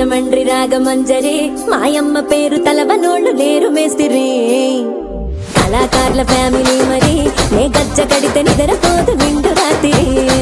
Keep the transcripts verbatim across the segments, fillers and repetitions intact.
రాజమండ్రి రాగమంజరి మాయమ్మ పేరు తలవనోళ్ళు లేరు మేస్తిరి కళాకారుల ఫ్యామిలీ మరి నే గజ్జ కడితే నిద్రపోదు నిండు రాత్రి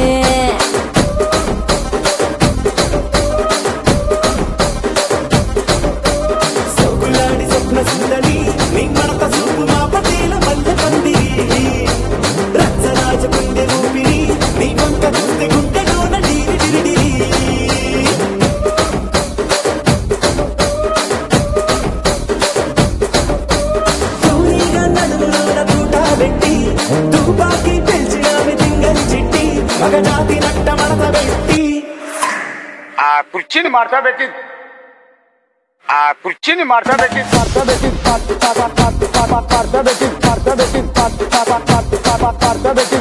ఆ కుర్చీని మార్తా పెట్టి ఆ కుర్చీని మార్తా పెట్టి మార్తా పెట్టి మార్తా పెట్టి మార్తా పెట్టి మార్తా పెట్టి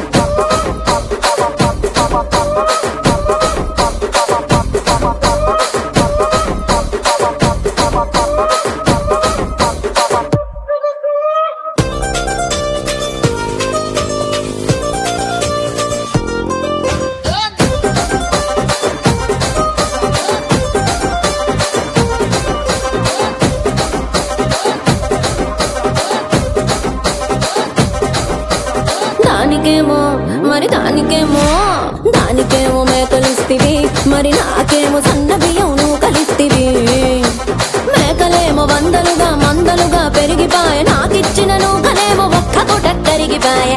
దానికేమో మరి దానికేమో దానికేమో మేకలిస్తివి మరి నాకేమో సన్న బియ్యం నువ్వు కలిస్తివి మేకలేమో వందలుగా మందలుగా పెరిగిపాయ నాకిచ్చిన నూకలేమో ఒక్క పూట కరిగిపాయ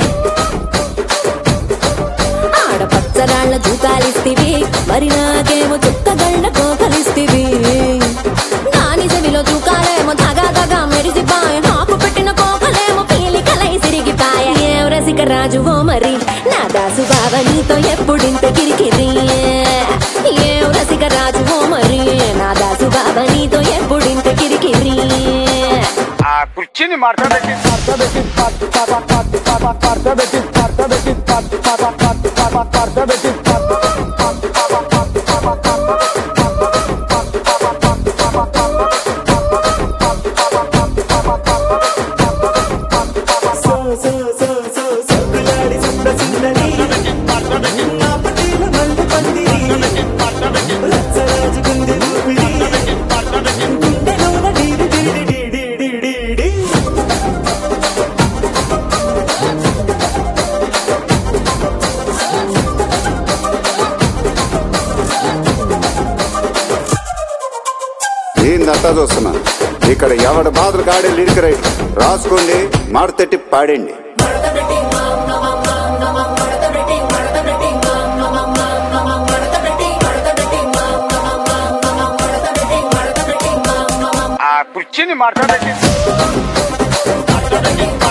ఆడపచ్చరాళ్ల చూకాలిస్తివి మరి నాకేమో చుక్కగళ్ళ కోకలిస్తివి దాని చెవిలో చూకాలేమో దగా దగా మెరిసిపాయ నాకు పెట్టిన కోకలేమో పీలికలై సిరిగిపాయ ఏం రసిక రాజువో మరి నా దాసు బావ నీతో ఎప్పుడింత కిరికిరి ఏం రసిక రాజువో మరి నా దాసు బావ నీతో ఎప్పుడింత కిరికిరి ఆ కుర్చీని మార్తా పెట్టి మార్తా పెట్టి మార్తా పెట్టి మార్తా పెట్టి మార్తా పెట్టి ఏందంతా చూస్తున్నా ఇక్కడ ఎవడ బాధలు కాడే లిరిక్ రైట్ రాసుకోండి మాడతెట్టి పాడండి. ఆ కుర్చీని మార్తా పెట్టి